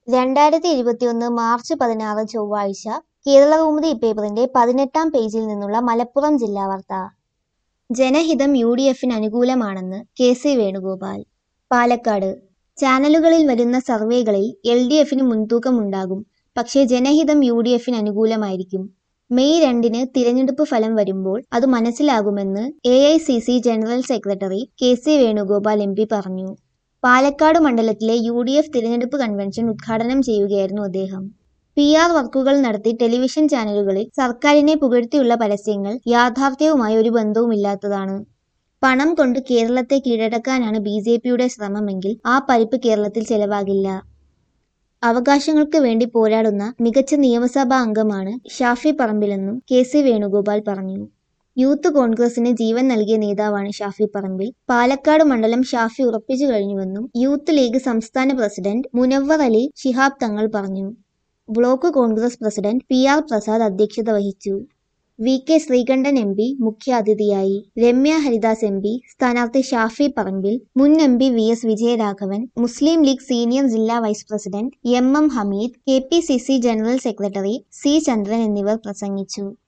2021 March 16 ചൊവ്വാഴ്ച കേരളകൗമുദി പേപ്പറിന്റെ 18-ാം പേജിൽ നിന്നുള്ള മലപ്പുറം ജില്ലാ വാർത്ത. ജനഹിതം യു.ഡി.എഫിന് അനുകൂലമാണെന്ന് കെ.സി. വേണുഗോപാൽ. പാലക്കാട് ചാനലുകളിൽ വരുന്ന സർവേകളിൽ എൽ.ഡി.എഫിന് മുൻതൂക്കമുണ്ടാകും. പക്ഷേ ജനഹിതം യു.ഡി.എഫിന് അനുകൂലമായിരിക്കും. മെയ് 2-ന് തിരഞ്ഞെടുപ്പ് ഫലം വരുമ്പോൾ അത് മനസ്സിലാകുമെന്ന് AICC general secretary K C. Venugopal MP പറഞ്ഞു. പാലക്കാട് മണ്ഡലത്തിലെ യു.ഡി.എഫ് തിരഞ്ഞെടുപ്പ് കൺവെൻഷൻ ഉദ്ഘാടനം ചെയ്യുകയായിരുന്നു അദ്ദേഹം. പി.ആർ. വർക്കുകൾ നടത്തി ടെലിവിഷൻ ചാനലുകളിൽ സർക്കാരിനെ പുകഴ്ത്തിയുള്ള പരസ്യങ്ങൾ യാഥാർത്ഥ്യവുമായി ഒരു ബന്ധവുമില്ലാത്തതാണ്. പണം കൊണ്ട് കേരളത്തെ കീഴടക്കാനാണ് ബി.ജെ.പിയുടെ ശ്രമമെങ്കിൽ ആ പരിപ്പ് കേരളത്തിൽ ചെലവാകില്ല. അവകാശങ്ങൾക്ക് വേണ്ടി പോരാടുന്ന മികച്ച നിയമസഭാ അംഗമാണ് ഷാഫി പറമ്പിലെന്നും കെ.സി. വേണുഗോപാൽ പറഞ്ഞു. യൂത്ത് കോൺഗ്രസിന് ജീവൻ നൽകിയ നേതാവാണ് ഷാഫി പറമ്പിൽ. പാലക്കാട് മണ്ഡലം ഷാഫി ഉറപ്പിച്ചു കഴിഞ്ഞുവെന്നും യൂത്ത് ലീഗ് സംസ്ഥാന പ്രസിഡന്റ് മുനവ്വർ അലി ശിഹാബ് തങ്ങൾ പറഞ്ഞു. Block Congress president P R. Prasad അധ്യക്ഷത വഹിച്ചു. വി.കെ. ശ്രീകണ്ഠൻ എം.പി. മുഖ്യാതിഥിയായി. രമ്യ ഹരിദാസ് എം.പി. സ്ഥാനാർത്ഥി ഷാഫി പറമ്പിൽ, മുൻ MP. V S. Vijayaraghavan, Muslim league senior ജില്ലാ vice president M M. Hameed, KPCC general secretary C. Chandran എന്നിവർ പ്രസംഗിച്ചു.